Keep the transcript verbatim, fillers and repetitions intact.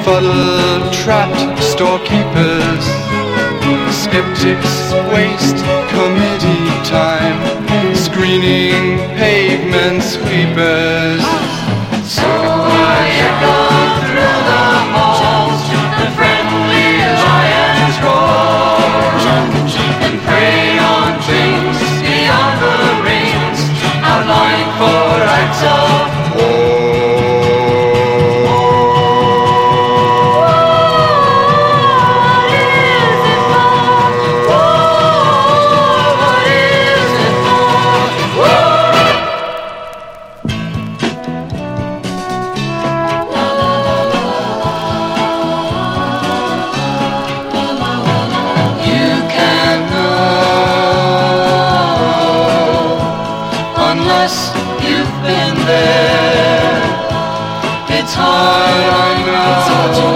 befuddle-trapped storekeepers. Skeptics waste committee time screening pavement sweepers. So I echo through the halls the friendly lions roar and prey on things beyond the rings, outlined for acts of war. You've been there. It's hard, I know.